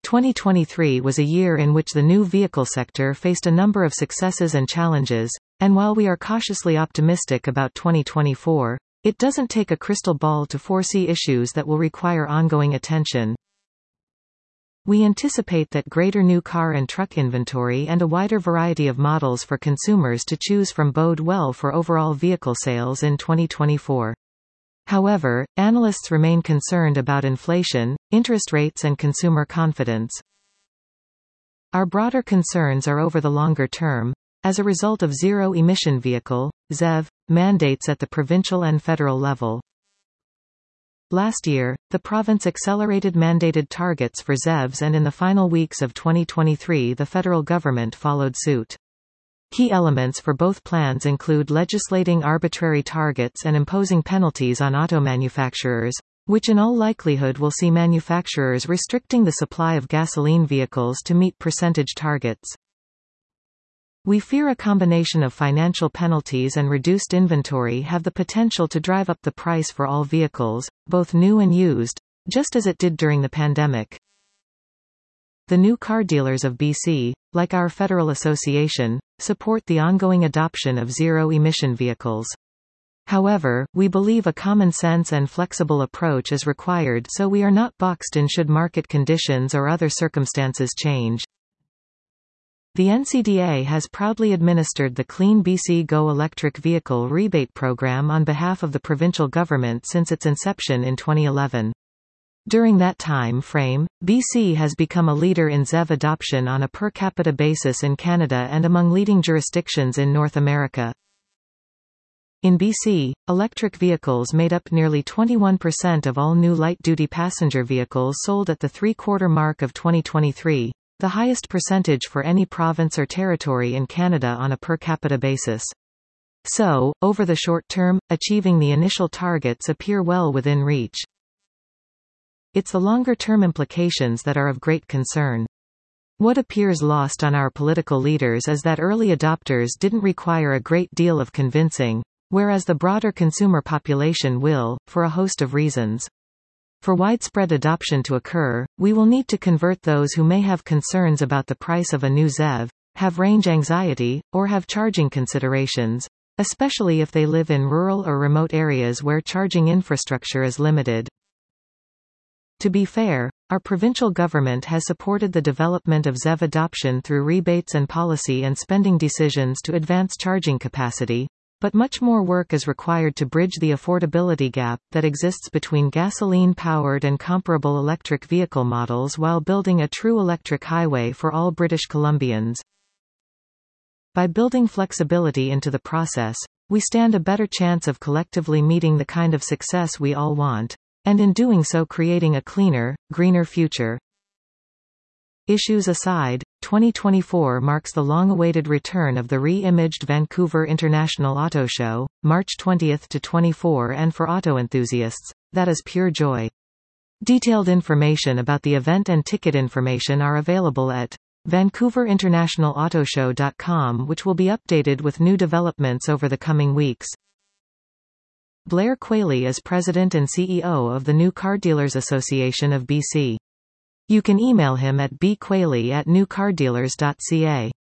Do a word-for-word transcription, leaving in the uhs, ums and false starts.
twenty twenty-three was a year in which the new vehicle sector faced a number of successes and challenges, and while we are cautiously optimistic about twenty twenty-four, it doesn't take a crystal ball to foresee issues that will require ongoing attention. We anticipate that greater new car and truck inventory and a wider variety of models for consumers to choose from bode well for overall vehicle sales in twenty twenty-four. However, analysts remain concerned about inflation, interest rates and consumer confidence. Our broader concerns are over the longer term, as a result of zero-emission vehicle (Z E V) mandates at the provincial and federal level. Last year, the province accelerated mandated targets for Z E Vs, and in the final weeks of twenty twenty-three the federal government followed suit. Key elements for both plans include legislating arbitrary targets and imposing penalties on auto manufacturers, which in all likelihood will see manufacturers restricting the supply of gasoline vehicles to meet percentage targets. We fear a combination of financial penalties and reduced inventory have the potential to drive up the price for all vehicles, both new and used, just as it did during the pandemic. The new car dealers of B C, like our federal association, support the ongoing adoption of zero-emission vehicles. However, we believe a common-sense and flexible approach is required so we are not boxed in should market conditions or other circumstances change. The N C D A has proudly administered the Clean B C Go electric vehicle rebate program on behalf of the provincial government since its inception in twenty eleven. During that time frame, B C has become a leader in Z E V adoption on a per capita basis in Canada and among leading jurisdictions in North America. In B C, electric vehicles made up nearly twenty-one percent of all new light-duty passenger vehicles sold at the three-quarter mark of twenty twenty-three, the highest percentage for any province or territory in Canada on a per capita basis. So, over the short term, achieving the initial targets appear well within reach. It's the longer-term implications that are of great concern. What appears lost on our political leaders is that early adopters didn't require a great deal of convincing, whereas the broader consumer population will, for a host of reasons. For widespread adoption to occur, we will need to convert those who may have concerns about the price of a new Z E V, have range anxiety, or have charging considerations, especially if they live in rural or remote areas where charging infrastructure is limited. To be fair, our provincial government has supported the development of Z E V adoption through rebates and policy and spending decisions to advance charging capacity, but much more work is required to bridge the affordability gap that exists between gasoline-powered and comparable electric vehicle models while building a true electric highway for all British Columbians. By building flexibility into the process, we stand a better chance of collectively meeting the kind of success we all want, and in doing so creating a cleaner, greener future. Issues aside, twenty twenty-four marks the long-awaited return of the re-imaged Vancouver International Auto Show, March twentieth to twenty-fourth, and for auto enthusiasts, that is pure joy. Detailed information about the event and ticket information are available at vancouver international auto show dot com, which will be updated with new developments over the coming weeks. Blair Quayle is President and C E O of the New Car Dealers Association of B C. You can email him at b quayle at new car dealers dot c a.